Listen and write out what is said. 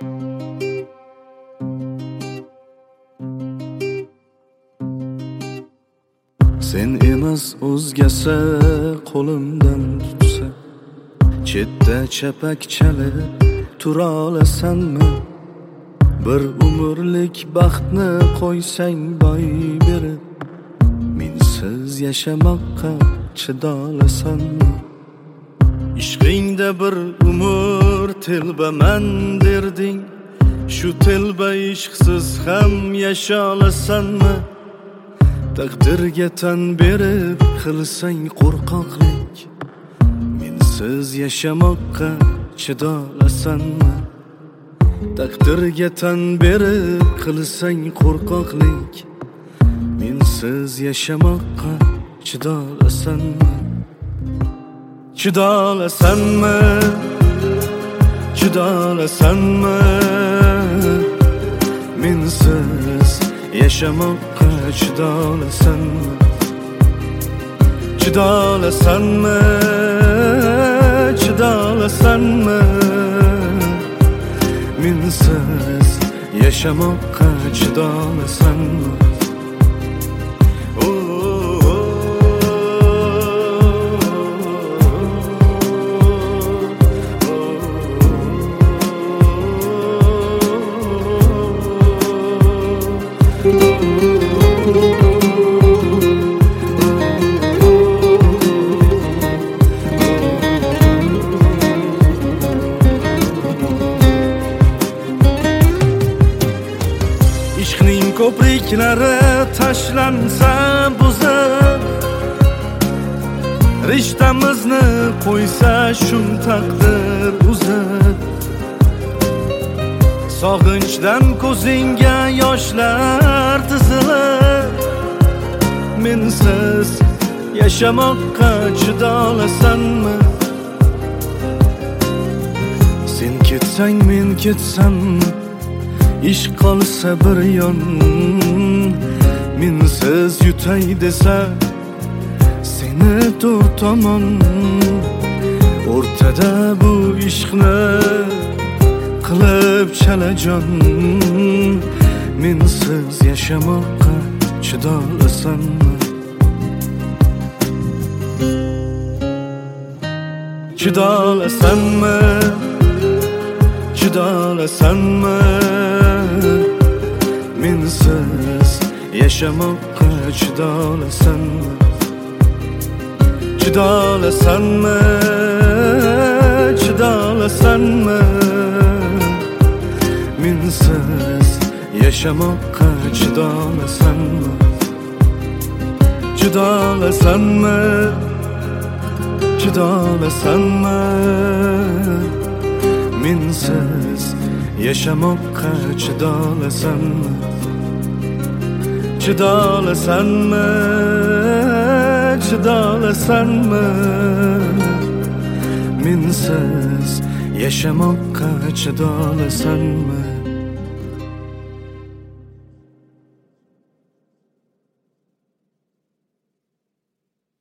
Sen emas o'zgasi qo'limdan tutsa, chetda chapak chalib tura olasanmi? Bir umrlik baxtni qo'ysang boy berib, mensiz yashamoqqa chidolasanmi? Ishqingda bir umr telbaman derding, shu telba ishqsiz ham yasha olasanmi? Taqdirga tan berib qilsang qo'rqoqlik, mensiz yashamoqqa chidolasanmi? Taqdirga tan berib qilsang qo'rqoqlik, mensiz yashamoqqa chidolasanmi? Chidolasanmi? Chidolasanmi? Mensiz yashamoqqa chidolasanmi? Chidolasanmi? Chidolasanmi? Mensiz yashamoqqa chidolasanmi? Ishqning ko'priklari tashlansa buzib, rishtamizni qo'ysa shum taqdir uzib, sog'inchdan ko'zingga yoshlar tizilib, mensiz yashamoqqa chidolasanmi? Sen ketsang men ketsam, ish qolsa bir yon, mensiz yutay desa seni to'rt tomon, o'rtada bu ishqni qilib chalajon, mensiz yashamoqqa chidolasanmi? Chidolasanmi? Chidolasanmi? Mensiz yashamoqqa chidolasanmi? Chidolasanmi? Chidolasanmi? Mensiz yashamoqqa chidolasanmi? Chidolasanmi? Chidolasanmi? Mensiz yashamoqqa chidolasanmi? Chidolasanmi? Chidolasanmi? Mensiz yashamoqqa chidolasanmi?